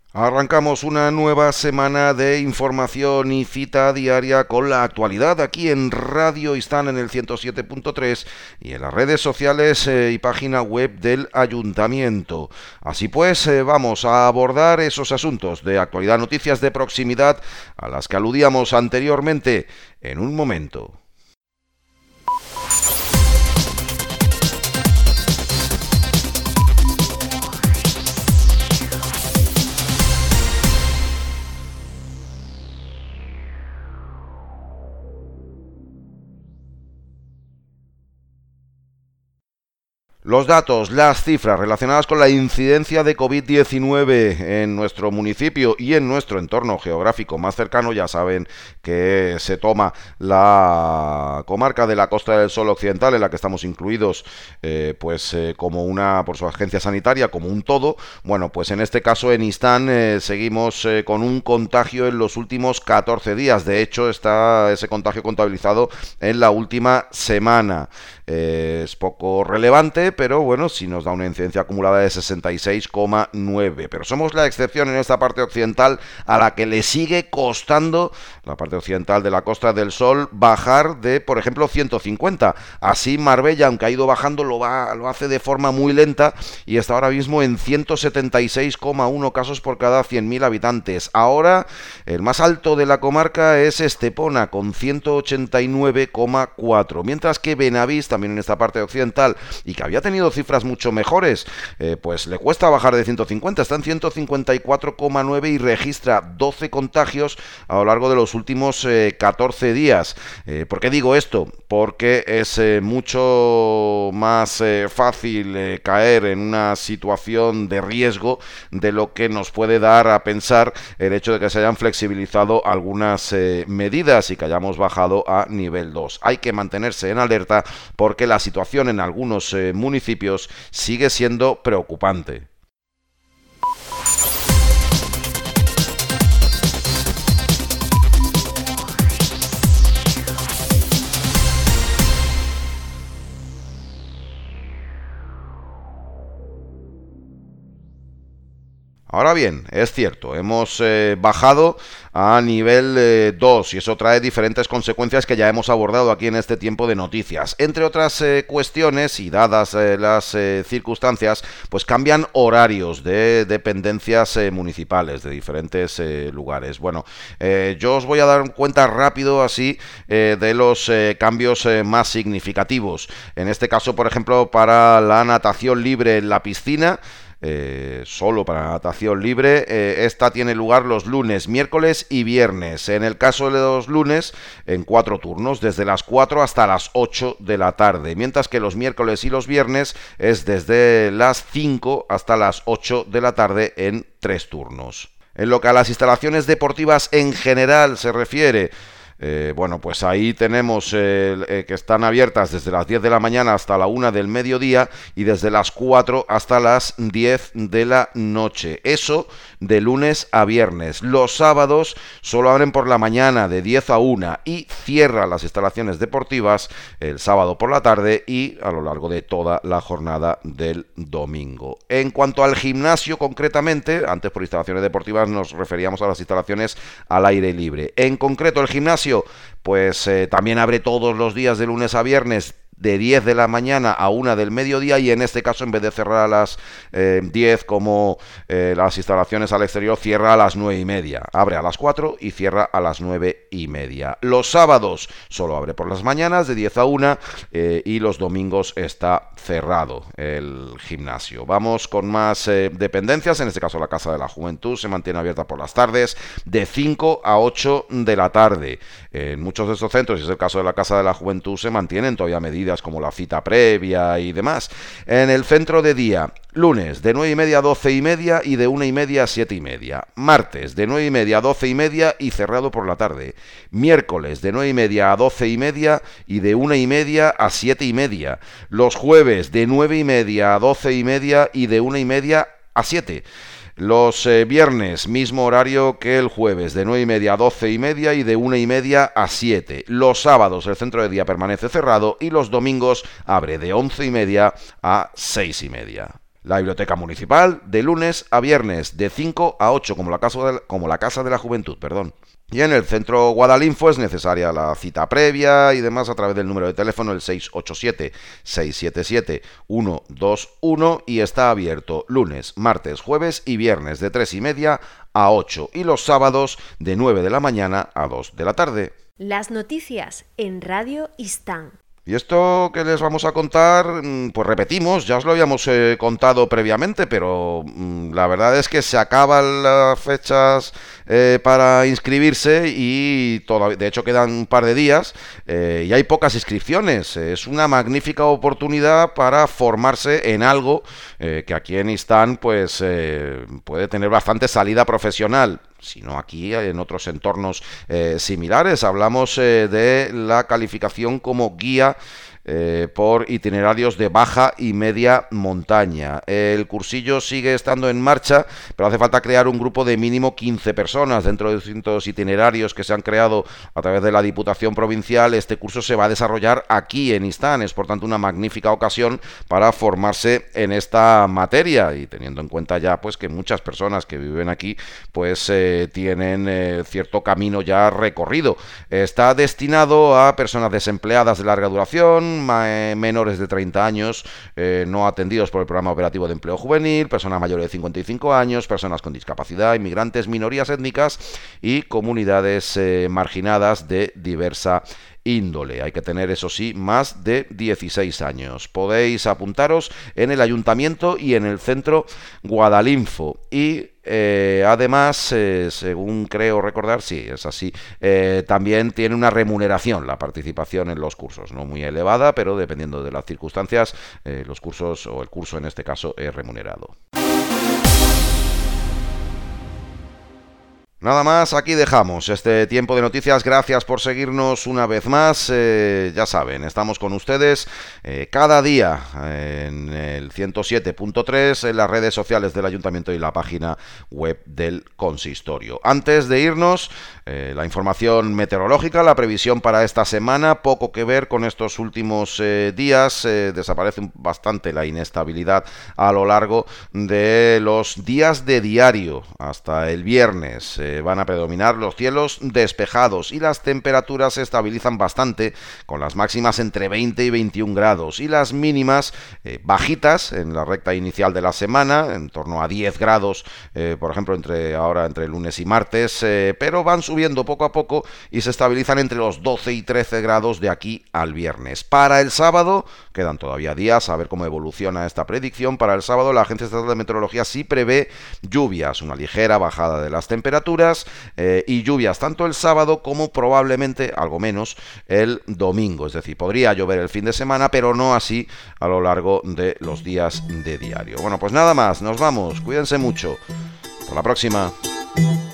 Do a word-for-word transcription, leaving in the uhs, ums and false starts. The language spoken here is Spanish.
Arrancamos una nueva semana de información y cita diaria con la actualidad aquí en Radio Istán en el ciento siete punto tres y en las redes sociales eh, y página web del Ayuntamiento. Así pues, eh, vamos a abordar esos asuntos de actualidad, noticias de proximidad a las que aludíamos anteriormente en un momento. Los datos, las cifras relacionadas con la incidencia de COVID diecinueve en nuestro municipio y en nuestro entorno geográfico más cercano, ya saben que se toma la comarca de la Costa del Sol Occidental, en la que estamos incluidos, eh, pues eh, como una, por su agencia sanitaria, como un todo. Bueno, pues en este caso en Istán eh, seguimos eh, con un contagio en los últimos catorce días. De hecho, está ese contagio contabilizado en la última semana. Eh, es poco relevante, pero bueno, sí nos da una incidencia acumulada de sesenta y seis coma nueve. Pero somos la excepción en esta parte occidental a la que le sigue costando, la parte occidental de la Costa del Sol, bajar de, por ejemplo, ciento cincuenta. Así Marbella, aunque ha ido bajando, lo, va, lo hace de forma muy lenta y está ahora mismo en ciento setenta y seis coma uno casos por cada cien mil habitantes. Ahora, el más alto de la comarca es Estepona, con ciento ochenta y nueve coma cuatro. Mientras que Benavís, también en esta parte occidental, y que había tenido cifras mucho mejores, eh, pues le cuesta bajar de ciento cincuenta, está en ciento cincuenta y cuatro coma nueve y registra doce contagios a lo largo de los últimos eh, catorce días. Eh, ¿Por qué digo esto? Porque es eh, mucho más eh, fácil eh, caer en una situación de riesgo de lo que nos puede dar a pensar el hecho de que se hayan flexibilizado algunas eh, medidas y que hayamos bajado a nivel dos. Hay que mantenerse en alerta porque la situación en algunos eh, municipios sigue siendo preocupante. Ahora bien, es cierto, hemos eh, bajado a nivel eh, dos y eso trae diferentes consecuencias que ya hemos abordado aquí en este tiempo de noticias. Entre otras eh, cuestiones y dadas eh, las eh, circunstancias, pues cambian horarios de dependencias eh, municipales de diferentes eh, lugares. Bueno, eh, yo os voy a dar cuenta rápido así eh, de los eh, cambios eh, más significativos. En este caso, por ejemplo, para la natación libre en la piscina, Eh, solo para natación libre, eh, esta tiene lugar los lunes, miércoles y viernes. En el caso de los lunes, en cuatro turnos, desde las cuatro hasta las ocho de la tarde, mientras que los miércoles y los viernes es desde las cinco hasta las ocho de la tarde en tres turnos. En lo que a las instalaciones deportivas en general se refiere, Eh, bueno, pues ahí tenemos eh, eh, que están abiertas desde las diez de la mañana hasta la una del mediodía y desde las cuatro hasta las diez de la noche. Eso de lunes a viernes. Los sábados solo abren por la mañana de diez a una y cierran las instalaciones deportivas el sábado por la tarde y a lo largo de toda la jornada del domingo. En cuanto al gimnasio concretamente, antes por instalaciones deportivas nos referíamos a las instalaciones al aire libre. En concreto el gimnasio pues eh, también abre todos los días de lunes a viernes de diez de la mañana a una del mediodía y en este caso en vez de cerrar a las eh, diez como eh, las instalaciones al exterior, cierra a las nueve y media. Abre a las cuatro y cierra a las nueve y media. Los sábados solo abre por las mañanas de diez a una eh, y los domingos está cerrado el gimnasio. Vamos con más eh, dependencias, en este caso la Casa de la Juventud se mantiene abierta por las tardes de cinco a ocho de la tarde. En muchos de estos centros, y es el caso de la Casa de la Juventud, se mantienen todavía medidas como la cita previa y demás. En el centro de día, lunes de nueve y media a doce y media y de una y media a siete y media. Martes de nueve y media a doce y media y cerrado por la tarde. Miércoles de nueve y media a doce y media y de una y media a siete y media. Los jueves de nueve y media a doce y media y de una y media a siete. Los eh, viernes, mismo horario que el jueves, de nueve y media a doce y media y de una y media a siete. Los sábados el centro de día permanece cerrado y los domingos abre de once y media a seis y media. La biblioteca municipal de lunes a viernes de cinco a ocho, como la casa de la, como la casa de la juventud, perdón. Y en el centro Guadalinfo es necesaria la cita previa y demás a través del número de teléfono el seis ocho siete, seis siete siete, uno dos uno y está abierto lunes, martes, jueves y viernes de tres y media a ocho y los sábados de nueve de la mañana a dos de la tarde. Las noticias en Radio Istán. Y esto que les vamos a contar, pues repetimos, ya os lo habíamos eh, contado previamente, pero mmm, la verdad es que se acaban las fechas eh, para inscribirse y todavía, de hecho quedan un par de días eh, y hay pocas inscripciones. Es una magnífica oportunidad para formarse en algo eh, que aquí en Istán pues eh, puede tener bastante salida profesional. Sino aquí en otros entornos eh, similares. Hablamos eh, de la calificación como guía eh, por itinerarios de baja y media montaña. El cursillo sigue estando en marcha, pero hace falta crear un grupo de mínimo quince personas dentro de distintos itinerarios que se han creado a través de la Diputación Provincial. Este curso se va a desarrollar aquí en Istán, es por tanto una magnífica ocasión para formarse en esta materia y teniendo en cuenta ya pues que muchas personas que viven aquí pues eh, tienen eh, cierto camino ya recorrido. Está destinado a personas desempleadas de larga duración, menores de treinta años eh, no atendidos por el Programa Operativo de Empleo Juvenil, personas mayores de cincuenta y cinco años, personas con discapacidad, inmigrantes, minorías étnicas y comunidades eh, marginadas de diversa índole. Hay que tener, eso sí, más de dieciséis años. Podéis apuntaros en el Ayuntamiento y en el Centro Guadalinfo. Y eh, además, eh, según creo recordar, sí, es así, eh, también tiene una remuneración la participación en los cursos. No muy elevada, pero dependiendo de las circunstancias, eh, los cursos, o el curso en este caso, es remunerado. Nada más, aquí dejamos este tiempo de noticias. Gracias por seguirnos una vez más. Eh, ya saben, estamos con ustedes eh, cada día en el ciento siete punto tres, en las redes sociales del Ayuntamiento y la página web del Consistorio. Antes de irnos, eh, la información meteorológica, la previsión para esta semana, poco que ver con estos últimos eh, días. Eh, desaparece bastante la inestabilidad a lo largo de los días de diario hasta el viernes. Eh, van a predominar los cielos despejados y las temperaturas se estabilizan bastante, con las máximas entre veinte y veintiún grados y las mínimas eh, bajitas en la recta inicial de la semana, en torno a diez grados, eh, por ejemplo, entre ahora entre lunes y martes, eh, pero van subiendo poco a poco y se estabilizan entre los doce y trece grados de aquí al viernes. Para el sábado, quedan todavía días a ver cómo evoluciona esta predicción. Para el sábado, la Agencia Estatal de Meteorología sí prevé lluvias, una ligera bajada de las temperaturas eh, y lluvias tanto el sábado como probablemente algo menos el domingo. Es decir, podría llover el fin de semana, pero no así a lo largo de los días de diario. Bueno, pues nada más, nos vamos. Cuídense mucho. Hasta la próxima.